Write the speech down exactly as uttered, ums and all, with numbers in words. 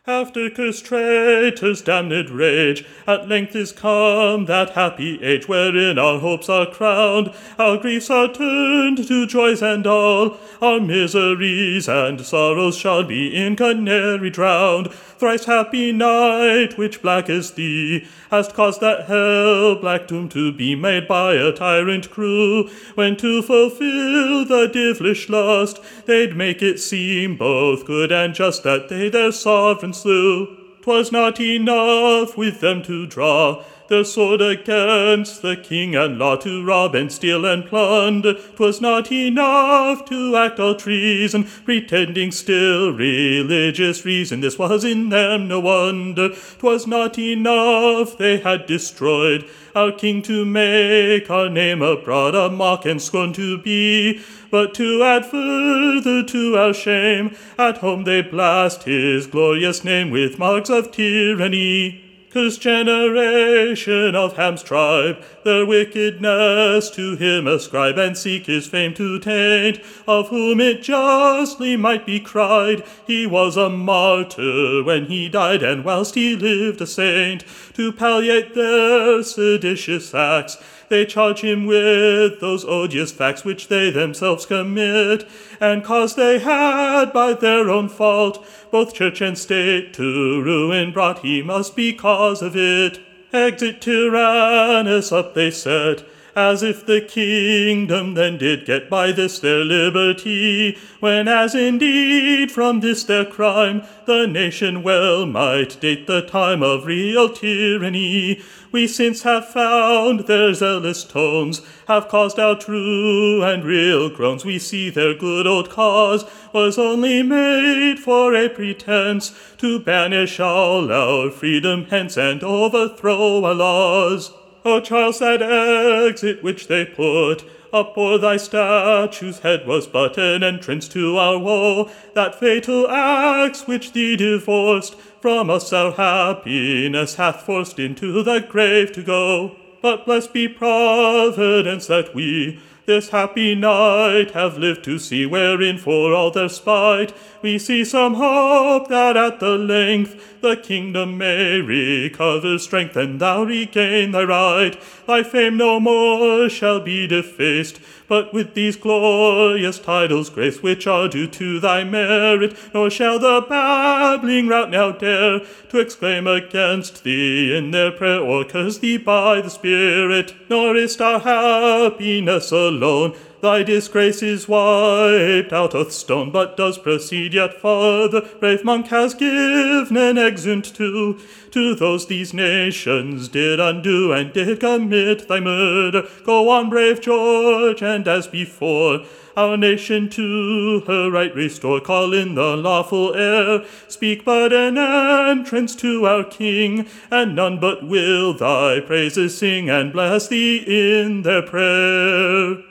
After cursed traitors' damned rage, at length is come that happy age wherein our hopes are crowned, our griefs are turned to joys, and all our miseries and sorrows shall be in Canary drowned. Thrice happy night, which black as thee hast caused that hell-black doom to be made by a tyrant crew, when to fulfill the devilish lust they'd make it seem both good and just that they their sovereign slew. 'Twas not enough with them to draw their sword against the king and law, to rob and steal and plunder. 'Twas not enough to act all treason, pretending still religious reason. This was in them no wonder. 'Twas not enough they had destroyed our king, to make our name abroad a mock and scorn to be, but to add further to our shame, at home they blast his glorious name with marks of tyranny. Cursed generation of Ham's tribe, their wickedness to him ascribe, and seek his fame to taint, of whom it justly might be cried, he was a martyr when he died, and whilst he lived a saint. To palliate their seditious acts, they charge him with those odious facts which they themselves commit, and cause they had by their own fault both church and state to ruin brought, he must be cause of it. Exit Tyrannus up they set, as if the kingdom then did get by this their liberty, when as indeed from this their crime the nation well might date the time of real tyranny. We since have found their zealous tones have caused our true and real groans. We see their good old cause was only made for a pretense, to banish all our freedom hence and overthrow our laws. O Charles, that exit which they put up o'er thy statue's head was but an entrance to our woe. That fatal axe which thee divorced from us our happiness hath forced into the grave to go. But blessed be Providence that we this happy night have lived to see, wherein for all their spite we see some hope that at the length the kingdom may recover strength, and thou regain thy right. Thy fame no more shall be defaced, but with these glorious titles graced, which are due to thy merit. Nor shall the babbling rout now dare to exclaim against thee in their prayer, or curse thee by the Spirit. Nor is our happiness alone, thy disgrace is wiped out of stone, but does proceed yet farther. Brave monk has given an exeunt to, to those these nations did undo, and did commit thy murder. Go on, brave George, and as before, our nation to her right restore. Call in the lawful heir, speak but an entrance to our king, and none but will thy praises sing, and bless thee in their prayer.